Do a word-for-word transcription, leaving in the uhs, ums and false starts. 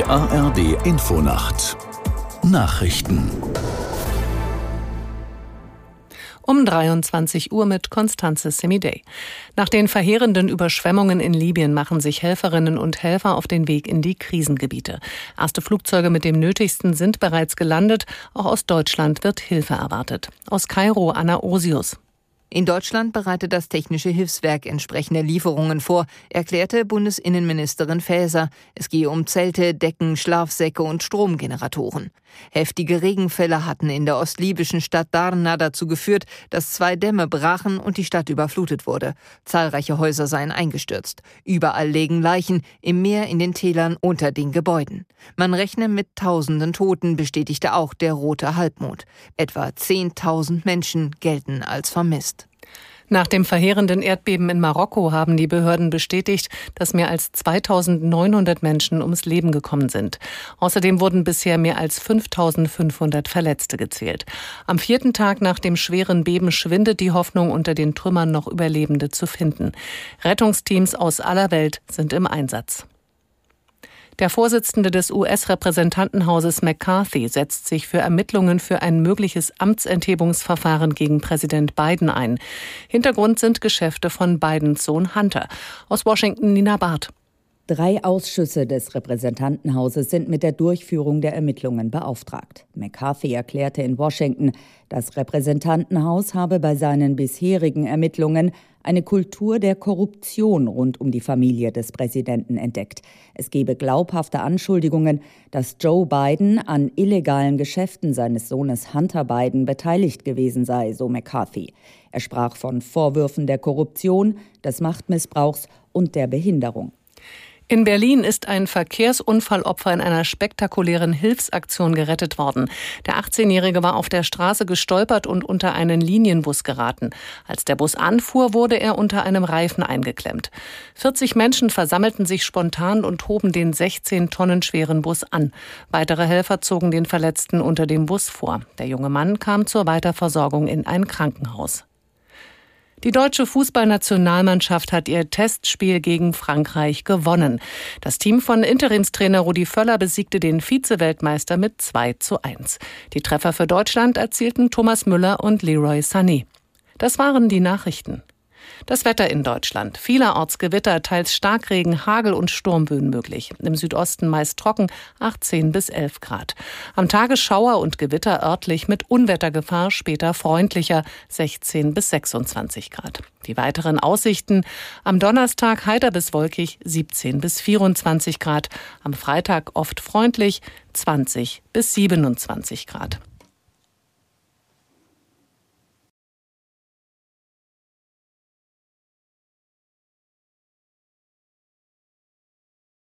Die A R D Infonacht Nachrichten um dreiundzwanzig Uhr mit Constanze Semidey. Nach den verheerenden Überschwemmungen in Libyen machen sich Helferinnen und Helfer auf den Weg in die Krisengebiete. Erste Flugzeuge mit dem Nötigsten sind bereits gelandet. Auch aus Deutschland wird Hilfe erwartet. Aus Kairo Anna Osius. In Deutschland bereitet das Technische Hilfswerk entsprechende Lieferungen vor, erklärte Bundesinnenministerin Faeser. Es gehe um Zelte, Decken, Schlafsäcke und Stromgeneratoren. Heftige Regenfälle hatten in der ostlibyschen Stadt Darna dazu geführt, dass zwei Dämme brachen und die Stadt überflutet wurde. Zahlreiche Häuser seien eingestürzt. Überall liegen Leichen, im Meer, in den Tälern, unter den Gebäuden. Man rechne mit tausenden Toten, bestätigte auch der Rote Halbmond. Etwa zehntausend Menschen gelten als vermisst. Nach dem verheerenden Erdbeben in Marokko haben die Behörden bestätigt, dass mehr als zweitausendneunhundert Menschen ums Leben gekommen sind. Außerdem wurden bisher mehr als fünftausendfünfhundert Verletzte gezählt. Am vierten Tag nach dem schweren Beben schwindet die Hoffnung, unter den Trümmern noch Überlebende zu finden. Rettungsteams aus aller Welt sind im Einsatz. Der Vorsitzende des U S-Repräsentantenhauses McCarthy setzt sich für Ermittlungen für ein mögliches Amtsenthebungsverfahren gegen Präsident Biden ein. Hintergrund sind Geschäfte von Bidens Sohn Hunter. Aus Washington Nina Barth. Drei Ausschüsse des Repräsentantenhauses sind mit der Durchführung der Ermittlungen beauftragt. McCarthy erklärte in Washington, das Repräsentantenhaus habe bei seinen bisherigen Ermittlungen eine Kultur der Korruption rund um die Familie des Präsidenten entdeckt. Es gebe glaubhafte Anschuldigungen, dass Joe Biden an illegalen Geschäften seines Sohnes Hunter Biden beteiligt gewesen sei, so McCarthy. Er sprach von Vorwürfen der Korruption, des Machtmissbrauchs und der Behinderung. In Berlin ist ein Verkehrsunfallopfer in einer spektakulären Hilfsaktion gerettet worden. Der achtzehnjährige war auf der Straße gestolpert und unter einen Linienbus geraten. Als der Bus anfuhr, wurde er unter einem Reifen eingeklemmt. vierzig Menschen versammelten sich spontan und hoben den sechzehn Tonnen schweren Bus an. Weitere Helfer zogen den Verletzten unter dem Bus vor. Der junge Mann kam zur Weiterversorgung in ein Krankenhaus. Die deutsche Fußballnationalmannschaft hat ihr Testspiel gegen Frankreich gewonnen. Das Team von Interimstrainer Rudi Völler besiegte den Vize-Weltmeister mit zwei zu eins. Die Treffer für Deutschland erzielten Thomas Müller und Leroy Sané. Das waren die Nachrichten. Das Wetter in Deutschland. Vielerorts Gewitter, teils Starkregen, Hagel und Sturmböen möglich. Im Südosten meist trocken, achtzehn bis elf Grad. Am Tage Schauer und Gewitter örtlich mit Unwettergefahr, später freundlicher, sechzehn bis sechsundzwanzig Grad. Die weiteren Aussichten: am Donnerstag heiter bis wolkig, siebzehn bis vierundzwanzig Grad. Am Freitag oft freundlich, zwanzig bis siebenundzwanzig Grad.